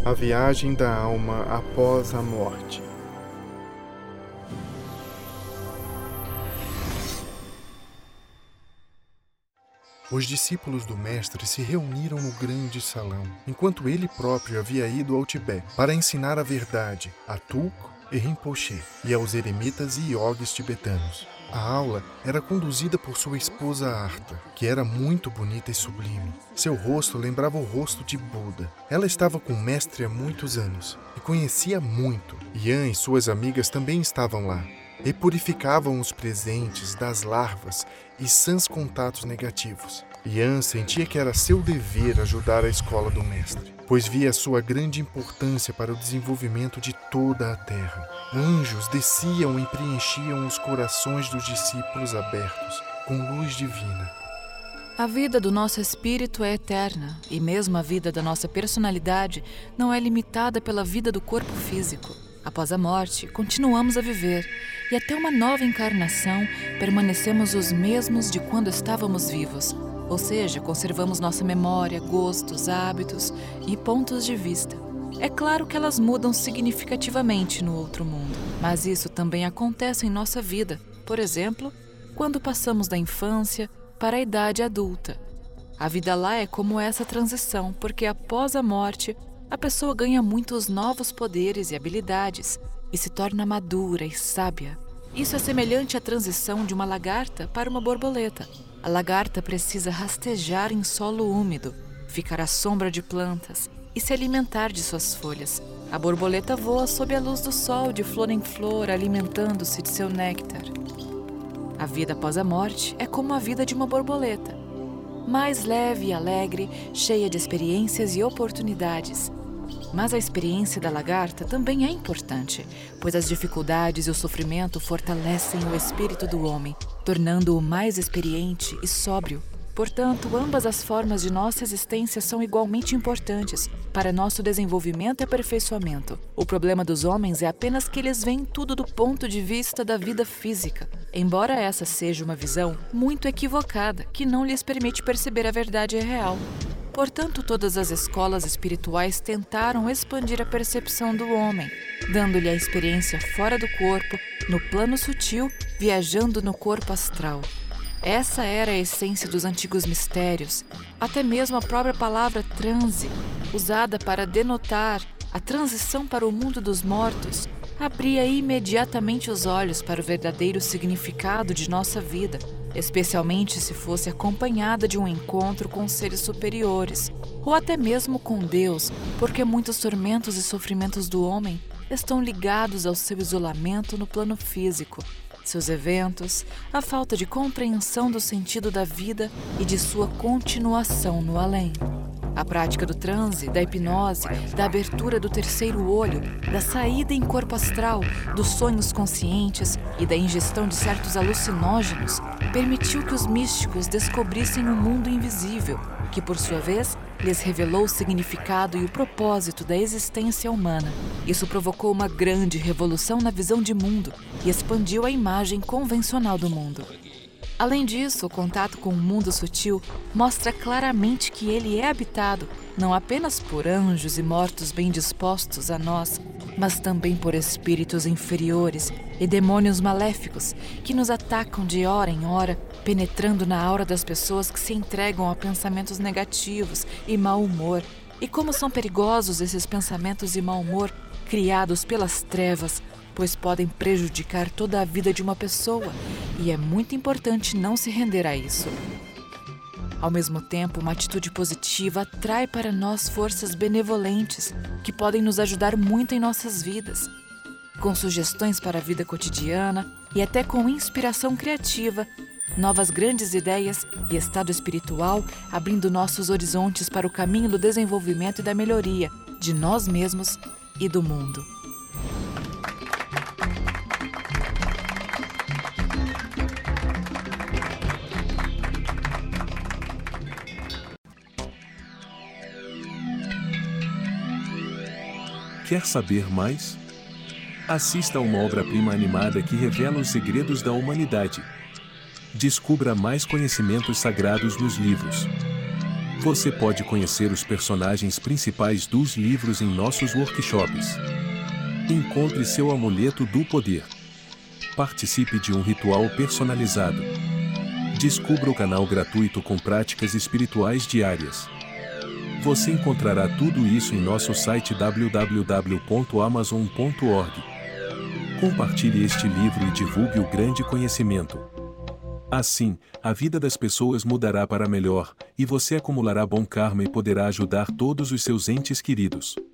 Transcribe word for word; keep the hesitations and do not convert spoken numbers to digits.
A viagem da alma após a morte. Os discípulos do mestre se reuniram no grande salão, enquanto ele próprio havia ido ao Tibete para ensinar a verdade a Tulku e Rinpoche e aos eremitas e iogues tibetanos. A aula era conduzida por sua esposa Arta, que era muito bonita e sublime. Seu rosto lembrava o rosto de Buda. Ela estava com o mestre há muitos anos e conhecia muito. Yan e suas amigas também estavam lá e purificavam os presentes das larvas e sãs contatos negativos. Yan sentia que era seu dever ajudar a escola do mestre, pois via sua grande importância para o desenvolvimento de toda a terra. Anjos desciam e preenchiam os corações dos discípulos abertos com luz divina. A vida do nosso espírito é eterna, e mesmo a vida da nossa personalidade não é limitada pela vida do corpo físico. Após a morte, continuamos a viver, e até uma nova encarnação permanecemos os mesmos de quando estávamos vivos. Ou seja, conservamos nossa memória, gostos, hábitos e pontos de vista. É claro que elas mudam significativamente no outro mundo, mas isso também acontece em nossa vida. Por exemplo, quando passamos da infância para a idade adulta. A vida lá é como essa transição, porque após a morte, a pessoa ganha muitos novos poderes e habilidades e se torna madura e sábia. Isso é semelhante à transição de uma lagarta para uma borboleta. A lagarta precisa rastejar em solo úmido, ficar à sombra de plantas e se alimentar de suas folhas. A borboleta voa sob a luz do sol, de flor em flor, alimentando-se de seu néctar. A vida após a morte é como a vida de uma borboleta, mais leve e alegre, cheia de experiências e oportunidades. Mas a experiência da lagarta também é importante, pois as dificuldades e o sofrimento fortalecem o espírito do homem, tornando-o mais experiente e sóbrio. Portanto, ambas as formas de nossa existência são igualmente importantes para nosso desenvolvimento e aperfeiçoamento. O problema dos homens é apenas que eles veem tudo do ponto de vista da vida física, embora essa seja uma visão muito equivocada, que não lhes permite perceber a verdade real. Portanto, todas as escolas espirituais tentaram expandir a percepção do homem, dando-lhe a experiência fora do corpo, no plano sutil, viajando no corpo astral. Essa era a essência dos antigos mistérios. Até mesmo a própria palavra transe, usada para denotar a transição para o mundo dos mortos, abria imediatamente os olhos para o verdadeiro significado de nossa vida, especialmente se fosse acompanhada de um encontro com seres superiores, ou até mesmo com Deus, porque muitos tormentos e sofrimentos do homem estão ligados ao seu isolamento no plano físico, seus eventos, a falta de compreensão do sentido da vida e de sua continuação no além. A prática do transe, da hipnose, da abertura do terceiro olho, da saída em corpo astral, dos sonhos conscientes e da ingestão de certos alucinógenos permitiu que os místicos descobrissem um mundo invisível, que por sua vez lhes revelou o significado e o propósito da existência humana. Isso provocou uma grande revolução na visão de mundo e expandiu a imagem convencional do mundo. Além disso, o contato com o mundo sutil mostra claramente que ele é habitado não apenas por anjos e mortos bem dispostos a nós, mas também por espíritos inferiores e demônios maléficos que nos atacam de hora em hora, penetrando na aura das pessoas que se entregam a pensamentos negativos e mau humor. E como são perigosos esses pensamentos e mau humor criados pelas trevas, pois podem prejudicar toda a vida de uma pessoa, e é muito importante não se render a isso. Ao mesmo tempo, uma atitude positiva atrai para nós forças benevolentes que podem nos ajudar muito em nossas vidas, com sugestões para a vida cotidiana e até com inspiração criativa, novas grandes ideias e estado espiritual, abrindo nossos horizontes para o caminho do desenvolvimento e da melhoria de nós mesmos e do mundo. Quer saber mais? Assista a uma obra-prima animada que revela os segredos da humanidade. Descubra mais conhecimentos sagrados nos livros. Você pode conhecer os personagens principais dos livros em nossos workshops. Encontre seu amuleto do poder. Participe de um ritual personalizado. Descubra o canal gratuito com práticas espirituais diárias. Você encontrará tudo isso em nosso site w w w ponto amazon ponto org. Compartilhe este livro e divulgue o grande conhecimento. Assim, a vida das pessoas mudará para melhor, e você acumulará bom karma e poderá ajudar todos os seus entes queridos.